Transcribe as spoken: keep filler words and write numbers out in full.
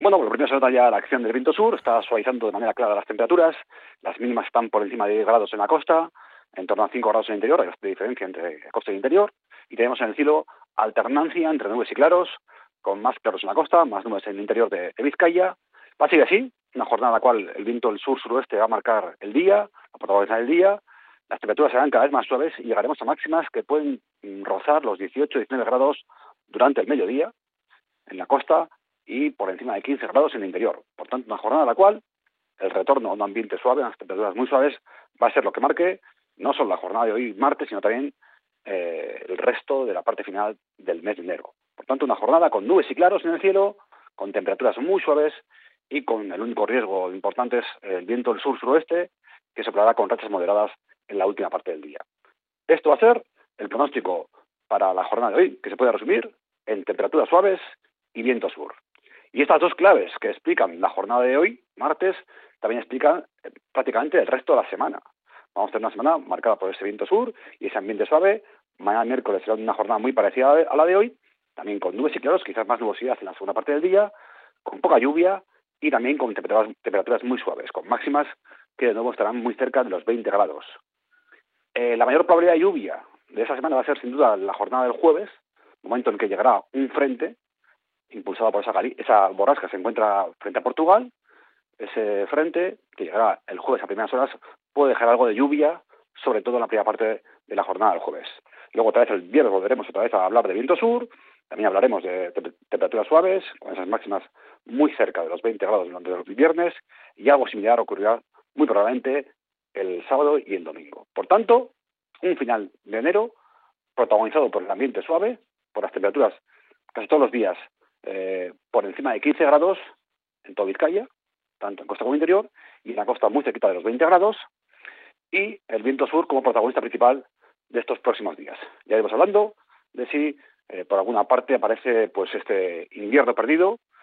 Bueno, lo primero se nota ya la acción del viento sur, está suavizando de manera clara las temperaturas, las mínimas están por encima de diez grados en la costa, en torno a cinco grados en el interior, hay bastante diferencia entre costa y interior, y tenemos en el cielo alternancia entre nubes y claros, con más claros en la costa, más nubes en el interior de, de Vizcaya. Va a seguir así, una jornada en la cual el viento del sur-suroeste va a marcar el día, a protagonizar el día, las temperaturas serán cada vez más suaves y llegaremos a máximas que pueden mm, rozar los dieciocho a diecinueve grados durante el mediodía en la costa y por encima de quince grados en el interior. Por tanto, una jornada en la cual el retorno a un ambiente suave, a unas temperaturas muy suaves, va a ser lo que marque no solo la jornada de hoy, martes, sino también eh, el resto de la parte final del mes de enero. Por tanto, una jornada con nubes y claros en el cielo, con temperaturas muy suaves y con el único riesgo importante es el viento del sur-suroeste, que soplará con rachas moderadas en la última parte del día. Esto va a ser el pronóstico para la jornada de hoy, que se puede resumir en temperaturas suaves y viento sur. Y estas dos claves que explican la jornada de hoy, martes, también explican eh, prácticamente el resto de la semana. Vamos a tener una semana marcada por ese viento sur y ese ambiente suave. Mañana miércoles será una jornada muy parecida a la de hoy, también con nubes y claros, quizás más nubosidad en la segunda parte del día, con poca lluvia y también con temperaturas, temperaturas muy suaves, con máximas que de nuevo estarán muy cerca de los veinte grados. Eh, la mayor probabilidad de lluvia de esa semana va a ser sin duda la jornada del jueves, momento en que llegará un frente impulsado por esa, esa borrasca que se encuentra frente a Portugal. Ese frente, que llegará el jueves a primeras horas, puede dejar algo de lluvia, sobre todo en la primera parte de la jornada del jueves. Luego otra vez el viernes volveremos otra vez a hablar de viento sur, también hablaremos de te temperaturas suaves, con esas máximas muy cerca de los veinte grados durante el viernes, y algo similar ocurrirá muy probablemente el sábado y el domingo. Por tanto, un final de enero protagonizado por el ambiente suave, por las temperaturas casi todos los días eh, por encima de quince grados en toda Vizcaya, tanto en costa como interior, y en la costa muy cerquita de los veinte grados, y el viento sur como protagonista principal de estos próximos días. Ya iremos hablando de si eh, por alguna parte aparece pues este invierno perdido,